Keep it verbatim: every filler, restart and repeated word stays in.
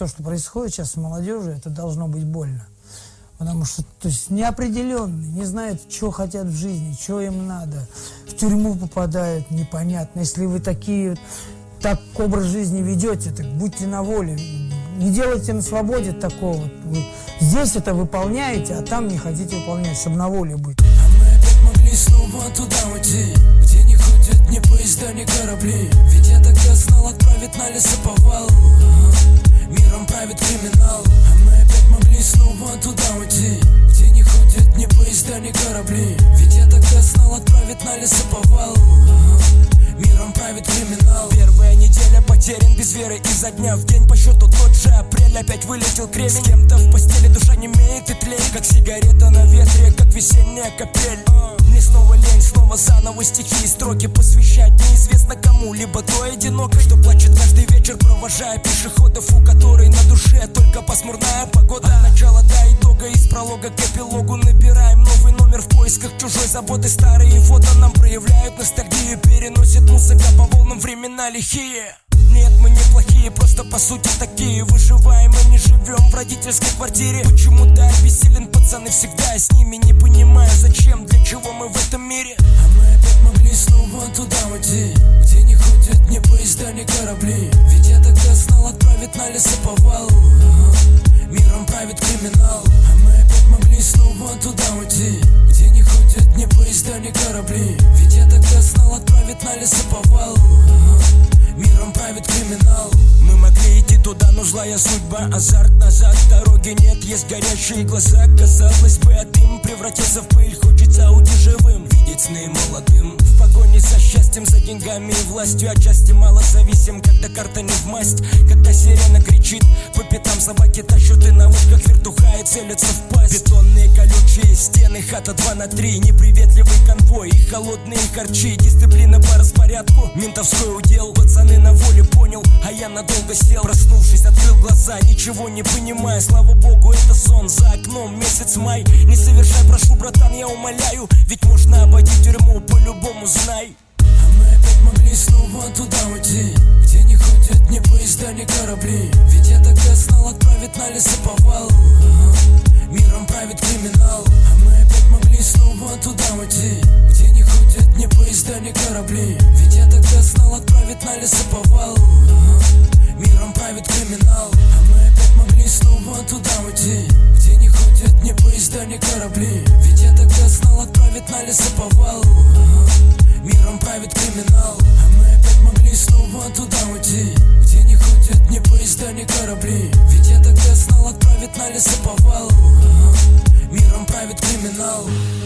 то, что происходит сейчас с молодежью, это должно быть больно. Потому что, то есть, неопределенные, не знают, что хотят в жизни, что им надо. В тюрьму попадают, непонятно. Если вы такие, так образ жизни ведете, так будьте на воле. Не делайте на свободе такого. Вы здесь это выполняете, а там не хотите выполнять, чтобы на воле быть. А мы опять могли снова туда уйти, где не ходят ни поезда, ни корабли. Ведь я тогда знал, отправить на лесоповал. Миром правит криминал. А мы опять могли снова туда уйти, где не ходят ни поезда, ни корабли. Ведь я тогда знал, отправить на лесоповал. Миром правит криминал. Первая неделя потерян без веры изо дня в день. По счету тот же апрель, опять вылетел кремень. С кем-то в постели душа не имеет и тлеет, как сигарета на ветре, как весенняя капель. Мне снова лень, снова заново стихи и строки посвящать неизвестно кому, либо той одинокой, что плачет каждый вечер, провожая пешеходов, у которой на душе только пасмурная погода. От начала до итога, из пролога к эпилогу набираем новый номер в поисках чужой заботы. Старые фото нам проявляют ностальгию, переносит музыка по волнам, времена лихие. Нет, мы не плохие, просто по сути такие. Выживаем и не живем в родительской квартире. Почему-то обессилен, пацаны, всегда я с ними. Не понимаю, зачем, для чего мы в этом мире. А мы опять могли снова туда уйти, где не ходят ни поезда, ни корабли. Ведь я тогда знал, отправить на лесоповал. Миром правит криминал. А мы опять могли снова туда уйти, где не ходят ни поезда, ни корабли. Ведь я тогда знал, отправить на лесоповал. Миром правит криминал. Мы могли идти туда, но злая судьба. Азарт назад, дороги нет, есть горящие глаза. Казалось бы, а дым превратился в пыль. Хочется уйти живым, видеть сны молодым. В погоне за счастьем, за деньгами и властью. Отчасти мало зависим, когда карта не в масть. Когда сирена кричит, по пятам собаки тащут. И на вышках вертуха и целятся в пасть. Бетонные колючие стены, хата два на три. Неприветливый конвой и холодные харчи. Дисциплина по распорядку, ментовской удел. Пацаны на воле, понял, а я надолго сел. Проснувшись, открыл глаза, ничего не понимая. Слава богу, это сон, за окном месяц май. Не совершай, прошу, братан, я умоляю. Ведь можно обойти тюрьму, по-любому знай. А мы опять могли снова туда уйти, где не ходят ни поезда, ни корабли. Ведь я тогда знал, отправить на лесоповал. Миром правит криминал. А мы опять могли снова туда уйти, где не ходят ни поезда, ни корабли. Ведь я тогда знал, отправить на лесоповал. Миром правит криминал. А мы опять могли снова туда уйти, где не ходят ни поезда, ни корабли. Ведь я тогда знал, отправить на лесоповал. Миром правит криминал. А мы опять могли снова туда уйти, где не ходят ни поезда, ни корабли. Ведь я тогда знал, отправить на лесоповал. Миром правит криминал.